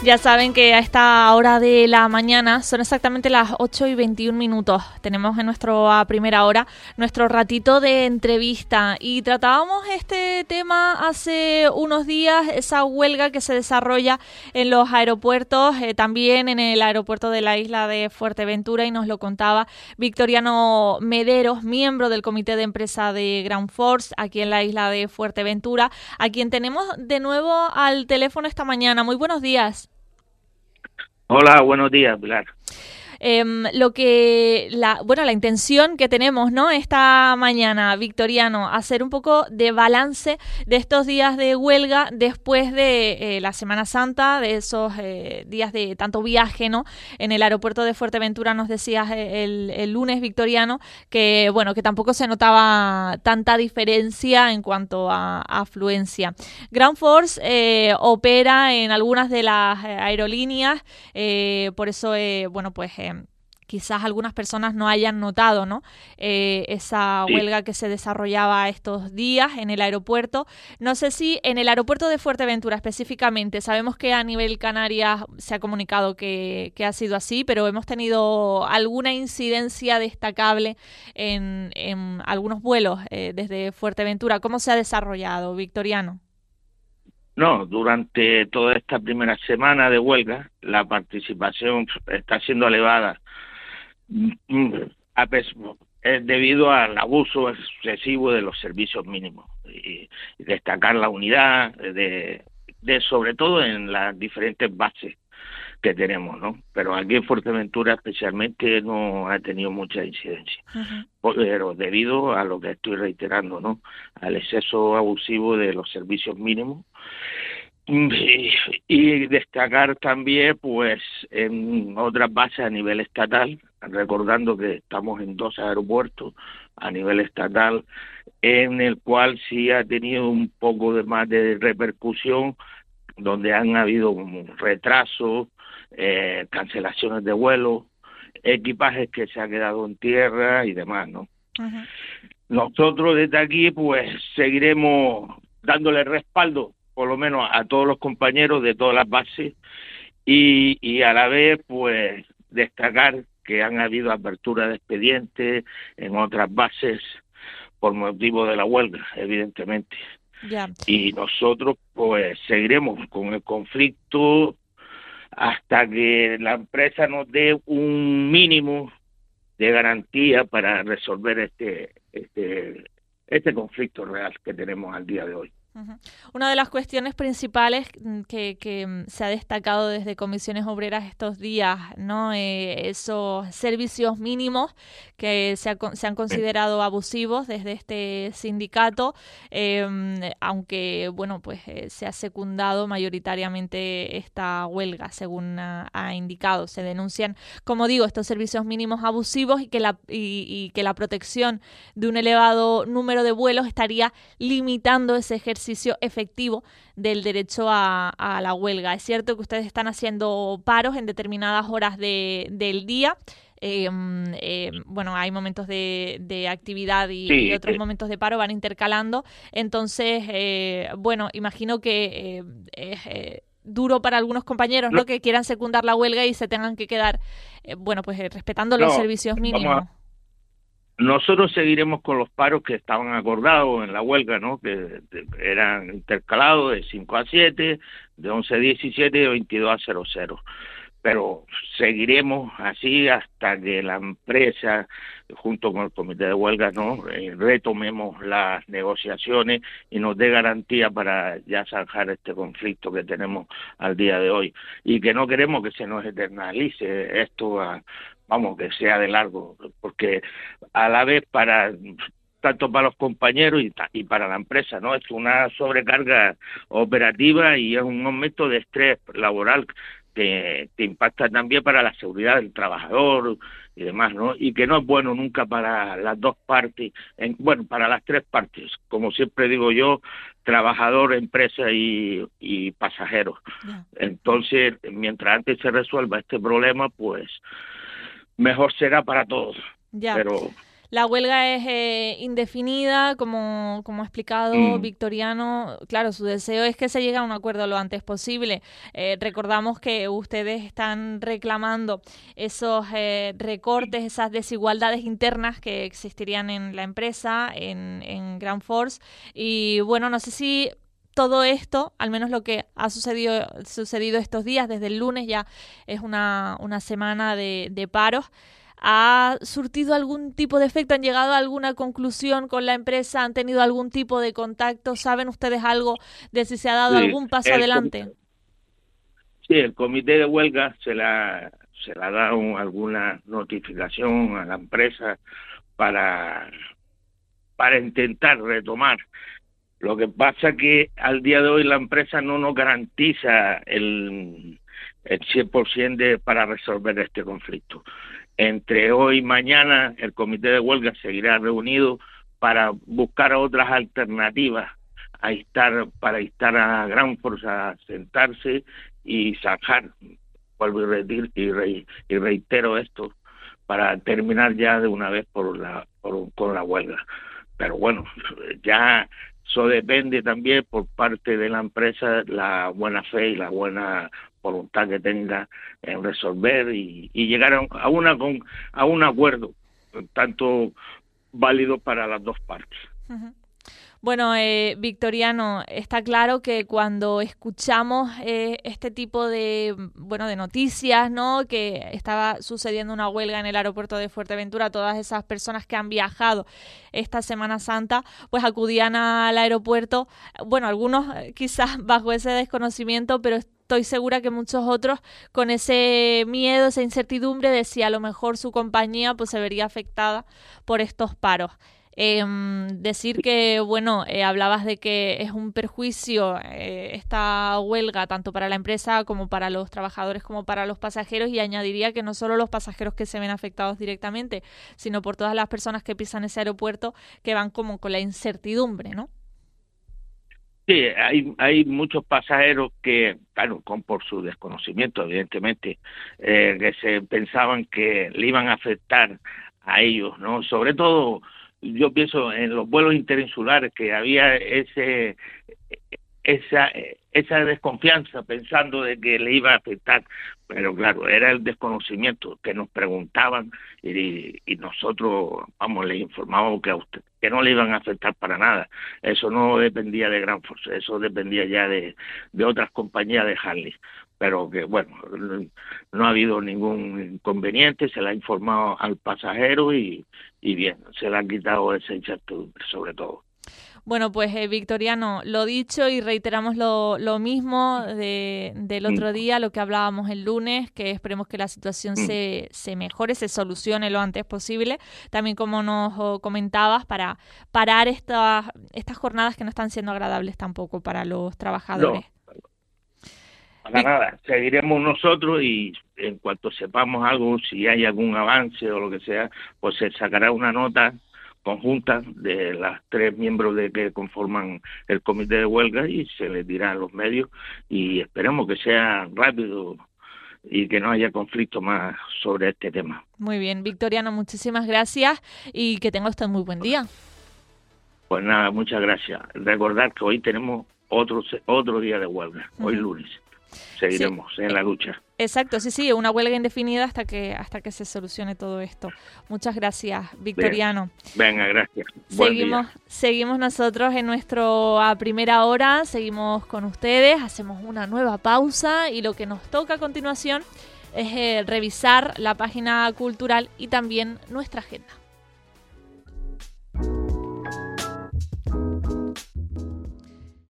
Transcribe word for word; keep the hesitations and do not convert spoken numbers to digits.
Ya saben que a esta hora de la mañana son exactamente las ocho y veintiún minutos. Tenemos en nuestra primera hora nuestro ratito de entrevista y tratábamos este tema hace unos días, esa huelga que se desarrolla en los aeropuertos, eh, también en el aeropuerto de la isla de Fuerteventura, y nos lo contaba Victoriano Mederos, miembro del comité de empresa de Ground Force aquí en la isla de Fuerteventura, a quien tenemos de nuevo al teléfono esta mañana. Muy buenos días. Hola, buenos días, Pilar. Eh, lo que la bueno la intención que tenemos, ¿no?, esta mañana, Victoriano, hacer un poco de balance de estos días de huelga después de eh, la Semana Santa, de esos eh, días de tanto viaje, ¿no? En el aeropuerto de Fuerteventura nos decías el, el lunes, Victoriano, que bueno que tampoco se notaba tanta diferencia en cuanto a, a afluencia. Ground Force eh, opera en algunas de las aerolíneas, eh, por eso eh, bueno pues eh, quizás algunas personas no hayan notado, ¿no?, eh, esa Sí. huelga que se desarrollaba estos días en el aeropuerto. No sé si en el aeropuerto de Fuerteventura específicamente, sabemos que a nivel Canarias se ha comunicado que, que ha sido así, pero hemos tenido alguna incidencia destacable en, en algunos vuelos eh, desde Fuerteventura. ¿Cómo se ha desarrollado, Victoriano? No, durante toda esta primera semana de huelga, la participación está siendo elevada mm, a pes- eh, debido al abuso excesivo de los servicios mínimos. Y, y destacar la unidad, de, de sobre todo en las diferentes bases que tenemos, ¿no? Pero aquí en Fuerteventura especialmente no ha tenido mucha incidencia, Uh-huh. pero debido a lo que estoy reiterando, ¿no?, al exceso abusivo de los servicios mínimos. Y, y destacar también, pues, en otras bases a nivel estatal, recordando que estamos en dos aeropuertos a nivel estatal, en el cual sí ha tenido un poco de más de repercusión, donde han habido retrasos, eh, cancelaciones de vuelos, equipajes que se han quedado en tierra y demás, ¿no? Uh-huh. Nosotros desde aquí, pues, seguiremos dándole respaldo, por lo menos a todos los compañeros de todas las bases, y, y a la vez, pues, destacar que han habido aperturas de expedientes en otras bases por motivo de la huelga, evidentemente. Ya. Y nosotros, pues, seguiremos con el conflicto hasta que la empresa nos dé un mínimo de garantía para resolver este este este conflicto real que tenemos al día de hoy. Uh-huh. Una de las cuestiones principales que, que se ha destacado desde Comisiones Obreras estos días, ¿no?, eh, esos servicios mínimos que se, ha, se han considerado abusivos desde este sindicato, eh, aunque bueno pues eh, se ha secundado mayoritariamente esta huelga, según ha, ha indicado. Se denuncian, como digo, estos servicios mínimos abusivos y que la y, y que la protección de un elevado número de vuelos estaría limitando ese ejercicio efectivo del derecho a, a la huelga. Es cierto que ustedes están haciendo paros en determinadas horas de, del día. Eh, eh, bueno, hay momentos de, de actividad y, Sí, y otros eh, momentos de paro, van intercalando. Entonces, eh, bueno, imagino que eh, es eh, duro para algunos compañeros, no, ¿no?, que quieran secundar la huelga y se tengan que quedar, eh, bueno, pues eh, respetando los no, servicios vamos mínimos. a, nosotros seguiremos con los paros que estaban acordados en la huelga, ¿no?, que de, eran intercalados de cinco a siete, de once a diecisiete y de veintidós a cero cero. Pero seguiremos así hasta que la empresa, junto con el comité de huelga, ¿no?, eh, retomemos las negociaciones y nos dé garantía para ya zanjar este conflicto que tenemos al día de hoy, y que no queremos que se nos eternalice esto, a, vamos, que sea de largo, porque a la vez para tanto para los compañeros y, y para la empresa, ¿no?, es una sobrecarga operativa y es un momento de estrés laboral que, que impacta también para la seguridad del trabajador y demás, ¿no? Y que no es bueno nunca para las dos partes, en, bueno, para las tres partes, como siempre digo yo, trabajador, empresa y, y pasajeros. Yeah. Entonces, mientras antes se resuelva este problema, pues mejor será para todos. Ya. Pero La huelga es eh, indefinida, como, como ha explicado Mm. Victoriano. Claro, su deseo es que se llegue a un acuerdo lo antes posible. Eh, recordamos que ustedes están reclamando esos eh, recortes, esas desigualdades internas que existirían en la empresa, en, en Gran Force. Y bueno, no sé si todo esto, al menos lo que ha sucedido, sucedido estos días, desde el lunes ya es una, una semana de, de paros, ¿ha surtido algún tipo de efecto? ¿Han llegado a alguna conclusión con la empresa? ¿Han tenido algún tipo de contacto? ¿Saben ustedes algo de si se ha dado Sí, algún paso el, adelante? sí, el comité de huelga se la, se le ha dado alguna notificación a la empresa para, para intentar retomar. Lo que pasa que al día de hoy la empresa no nos garantiza el, el cien por ciento de, para resolver este conflicto. Entre hoy y mañana el comité de huelga seguirá reunido para buscar otras alternativas a instar, para instar a Gran Force a sentarse y sacar, vuelvo y, redir, y, re, y reitero esto, para terminar ya de una vez por la, por, con la huelga. Pero bueno, ya eso depende también por parte de la empresa la buena fe y la buena voluntad que tenga en resolver y, y llegar a, a una con, a un acuerdo tanto válido para las dos partes. Uh-huh. Bueno, eh, Victoriano, está claro que cuando escuchamos eh, este tipo de, bueno, de noticias, ¿no? Que estaba sucediendo una huelga en el aeropuerto de Fuerteventura, todas esas personas que han viajado esta Semana Santa, pues acudían al aeropuerto, bueno, algunos quizás bajo ese desconocimiento, pero estoy segura que muchos otros con ese miedo, esa incertidumbre de si a lo mejor su compañía pues se vería afectada por estos paros. Eh, decir que, bueno, eh, hablabas de que es un perjuicio eh, esta huelga tanto para la empresa como para los trabajadores como para los pasajeros, y añadiría que no solo los pasajeros que se ven afectados directamente, sino por todas las personas que pisan ese aeropuerto que van como con la incertidumbre, ¿no? Sí, hay hay muchos pasajeros que, claro, con por su desconocimiento, evidentemente, eh, que se pensaban que le iban a afectar a ellos, ¿no? Sobre todo, yo pienso en los vuelos interinsulares, que había ese esa esa desconfianza pensando de que le iba a afectar, pero claro, era el desconocimiento que nos preguntaban y, y nosotros, vamos, le informábamos que a usted que no le iban a afectar para nada. Eso no dependía de Gran Force, eso dependía ya de, de otras compañías de Harley, pero que bueno, no ha habido ningún inconveniente, se le ha informado al pasajero y, y bien, se le ha quitado esa incertidumbre sobre todo. Bueno, pues eh, Victoriano, lo dicho, y reiteramos lo, lo mismo de, del otro día, lo que hablábamos el lunes, que esperemos que la situación mm. se, se mejore, se solucione lo antes posible. También, como nos oh, comentabas, para parar estas estas jornadas que no están siendo agradables tampoco para los trabajadores. No, para Vic- nada, seguiremos nosotros y en cuanto sepamos algo, si hay algún avance o lo que sea, pues se sacará una nota conjunta de las tres miembros de que conforman el comité de huelga y se les dirá a los medios y esperemos que sea rápido y que no haya conflicto más sobre este tema. Muy bien, Victoriano, muchísimas gracias y que tenga usted muy buen día. Pues nada, muchas gracias. Recordar que hoy tenemos otro otro día de huelga, hoy uh-huh. lunes. Seguiremos sí. en la lucha. Exacto, sí, sí, una huelga indefinida hasta que hasta que se solucione todo esto. Muchas gracias, Victoriano. Bien. Venga, gracias. Seguimos, seguimos nosotros en nuestro a primera hora, seguimos con ustedes, hacemos una nueva pausa y lo que nos toca a continuación es eh, revisar la página cultural y también nuestra agenda.